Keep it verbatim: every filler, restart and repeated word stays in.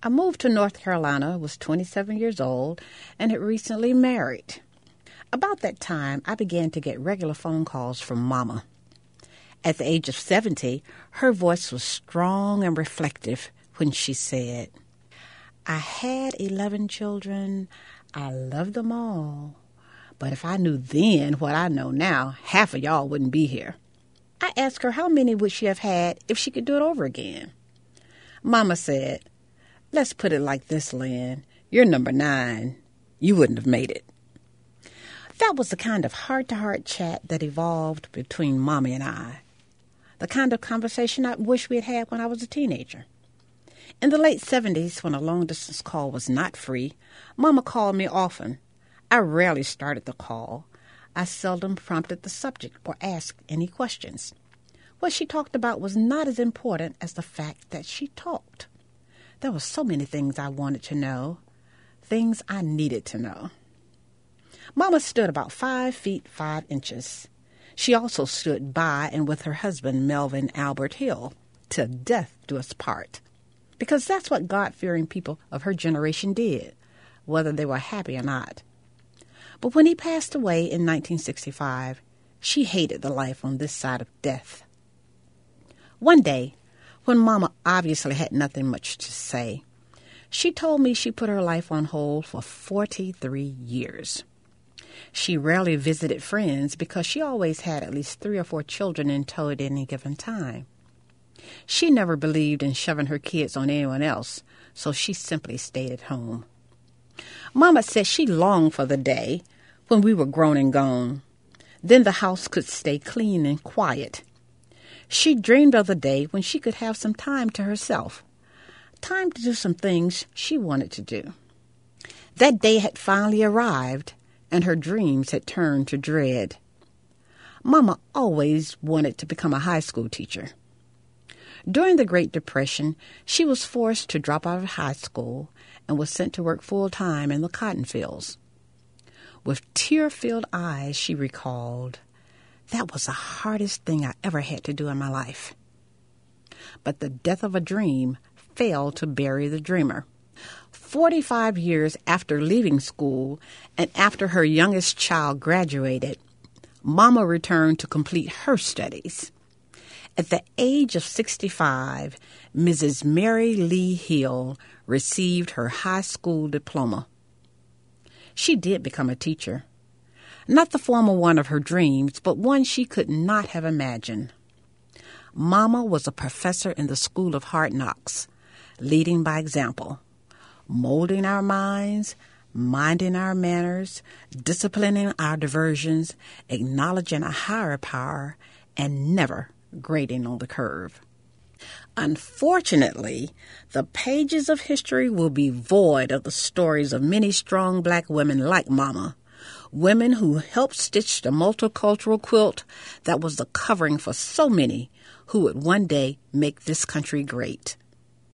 I moved to North Carolina, was twenty-seven years old, and had recently married. About that time, I began to get regular phone calls from Mama. At the age of seventy, her voice was strong and reflective when she said, "I had eleven children. I loved them all. But if I knew then what I know now, half of y'all wouldn't be here." I asked her how many would she have had if she could do it over again. Mama said, "Let's put it like this, Lynn. You're number nine. You wouldn't have made it." That was the kind of heart-to-heart chat that evolved between Mommy and I. The kind of conversation I wish we had had when I was a teenager. In the late seventies, when a long-distance call was not free, Mama called me often. I rarely started the call. I seldom prompted the subject or asked any questions. What she talked about was not as important as the fact that she talked. There were so many things I wanted to know, things I needed to know. Mama stood about five feet five inches. She also stood by and with her husband, Melvin Albert Hill, till death do us part. Because that's what God-fearing people of her generation did, whether they were happy or not. But when he passed away in nineteen sixty-five, she hated the life on this side of death. One day, when Mama obviously had nothing much to say, she told me she put her life on hold for forty-three years. She rarely visited friends because she always had at least three or four children in tow at any given time. She never believed in shoving her kids on anyone else, so she simply stayed at home. Mama said she longed for the day when we were grown and gone. Then the house could stay clean and quiet. She dreamed of the day when she could have some time to herself, time to do some things she wanted to do. That day had finally arrived, and her dreams had turned to dread. Mama always wanted to become a high school teacher. During the Great Depression, she was forced to drop out of high school and was sent to work full-time in the cotton fields. With tear-filled eyes, she recalled, "That was the hardest thing I ever had to do in my life." But the death of a dream failed to bury the dreamer. Forty-five years after leaving school and after her youngest child graduated, Mama returned to complete her studies. At the age of sixty-five, Missus Mary Lee Hill received her high school diploma. She did become a teacher. Not the formal one of her dreams, but one she could not have imagined. Mama was a professor in the School of Hard Knocks, leading by example, molding our minds, minding our manners, disciplining our diversions, acknowledging a higher power, and never grading on the curve. Unfortunately, the pages of history will be void of the stories of many strong black women like Mama, women who helped stitch the multicultural quilt that was the covering for so many who would one day make this country great.